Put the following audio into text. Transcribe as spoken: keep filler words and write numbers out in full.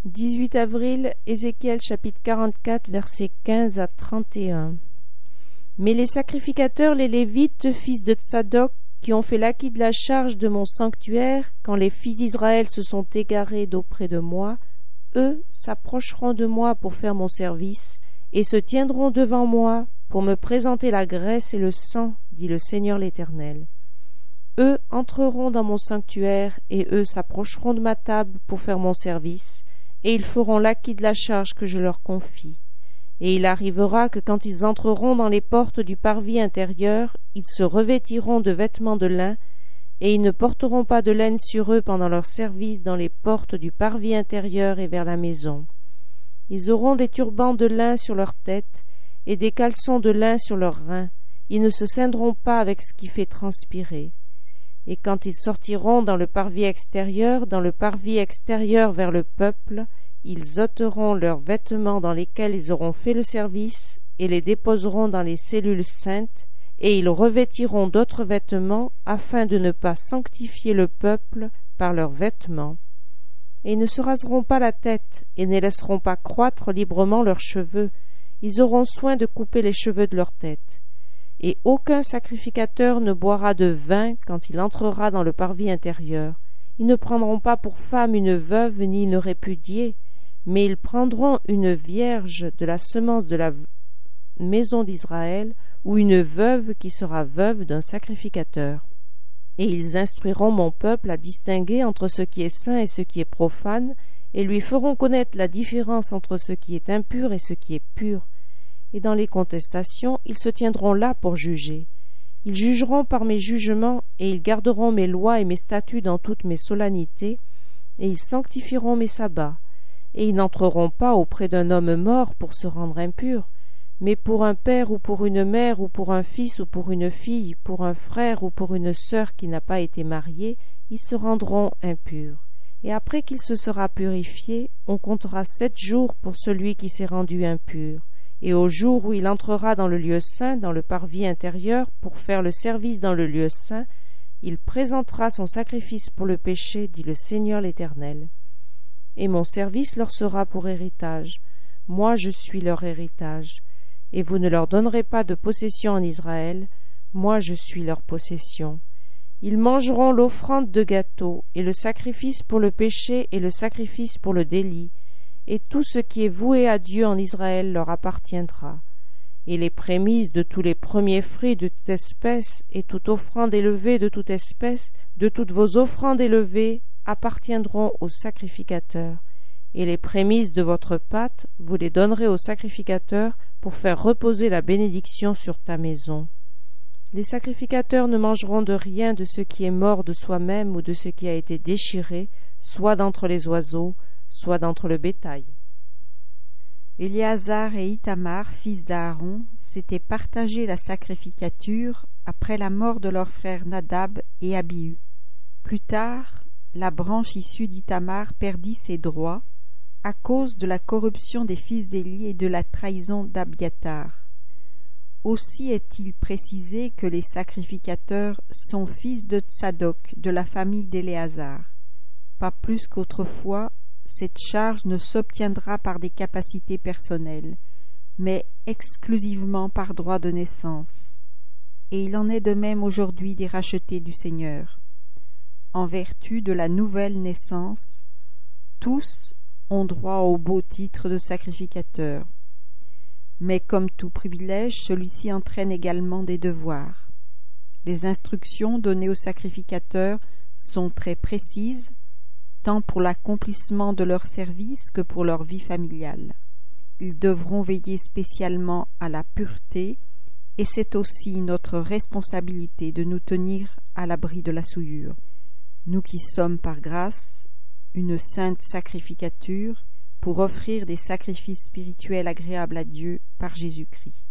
dix-huit avril, Ézéchiel chapitre quarante-quatre, versets quinze à trente et un. Mais les sacrificateurs, les Lévites, fils de Tsadok, qui ont fait l'acquit de la charge de mon sanctuaire, quand les fils d'Israël se sont égarés d'auprès de moi, eux s'approcheront de moi pour faire mon service, et se tiendront devant moi pour me présenter la graisse et le sang, dit le Seigneur l'Éternel. Eux entreront dans mon sanctuaire, et eux s'approcheront de ma table pour faire mon service, et ils feront l'acquit de la charge que je leur confie. Et il arrivera que quand ils entreront dans les portes du parvis intérieur, ils se revêtiront de vêtements de lin, et ils ne porteront pas de laine sur eux pendant leur service dans les portes du parvis intérieur et vers la maison. Ils auront des turbans de lin sur leur tête, et des caleçons de lin sur leurs reins. Ils ne se ceindront pas avec ce qui fait transpirer. Et quand ils sortiront dans le parvis extérieur, dans le parvis extérieur vers le peuple, ils ôteront leurs vêtements dans lesquels ils auront fait le service, et les déposeront dans les cellules saintes, et ils revêtiront d'autres vêtements, afin de ne pas sanctifier le peuple par leurs vêtements. Et ils ne se raseront pas la tête, et ne laisseront pas croître librement leurs cheveux. Ils auront soin de couper les cheveux de leur tête. Et aucun sacrificateur ne boira de vin quand il entrera dans le parvis intérieur. Ils ne prendront pas pour femme une veuve ni une répudiée, mais ils prendront une vierge de la semence de la maison d'Israël, ou une veuve qui sera veuve d'un sacrificateur. Et ils instruiront mon peuple à distinguer entre ce qui est saint et ce qui est profane, et lui feront connaître la différence entre ce qui est impur et ce qui est pur. Et dans les contestations, ils se tiendront là pour juger. Ils jugeront par mes jugements, et ils garderont mes lois et mes statuts dans toutes mes solennités, et ils sanctifieront mes sabbats. Et ils n'entreront pas auprès d'un homme mort pour se rendre impurs, mais pour un père ou pour une mère ou pour un fils ou pour une fille, pour un frère ou pour une sœur qui n'a pas été mariée, ils se rendront impurs. Et après qu'il se sera purifié, on comptera sept jours pour celui qui s'est rendu impur. Et au jour où il entrera dans le lieu saint, dans le parvis intérieur, pour faire le service dans le lieu saint, il présentera son sacrifice pour le péché, dit le Seigneur l'Éternel. Et mon service leur sera pour héritage. Moi je suis leur héritage. Et vous ne leur donnerez pas de possession en Israël. Moi je suis leur possession. Ils mangeront l'offrande de gâteau, et le sacrifice pour le péché et le sacrifice pour le délit, et tout ce qui est voué à Dieu en Israël leur appartiendra. Et les prémices de tous les premiers fruits de toute espèce, et toute offrande élevée de toute espèce, de toutes vos offrandes élevées, appartiendront aux sacrificateurs. Et les prémices de votre pâte, vous les donnerez aux sacrificateurs pour faire reposer la bénédiction sur ta maison. Les sacrificateurs ne mangeront de rien de ce qui est mort de soi-même ou de ce qui a été déchiré, soit d'entre les oiseaux, soit d'entre le bétail. Éléazar et Ithamar, fils d'Aaron, s'étaient partagé la sacrificature après la mort de leurs frères Nadab et Abihu. Plus tard, la branche issue d'Ithamar perdit ses droits à cause de la corruption des fils d'Éli et de la trahison d'Abiathar. Aussi est-il précisé que les sacrificateurs sont fils de Tsadok, de la famille d'Éléazar. Pas plus qu'autrefois, cette charge ne s'obtiendra par des capacités personnelles, mais exclusivement par droit de naissance. Et il en est de même aujourd'hui des rachetés du Seigneur. En vertu de la nouvelle naissance, tous ont droit au beau titre de sacrificateur. Mais comme tout privilège, celui-ci entraîne également des devoirs. Les instructions données aux sacrificateurs sont très précises, tant pour l'accomplissement de leur service que pour leur vie familiale. Ils devront veiller spécialement à la pureté, et c'est aussi notre responsabilité de nous tenir à l'abri de la souillure. Nous qui sommes par grâce une sainte sacrificature pour offrir des sacrifices spirituels agréables à Dieu par Jésus-Christ.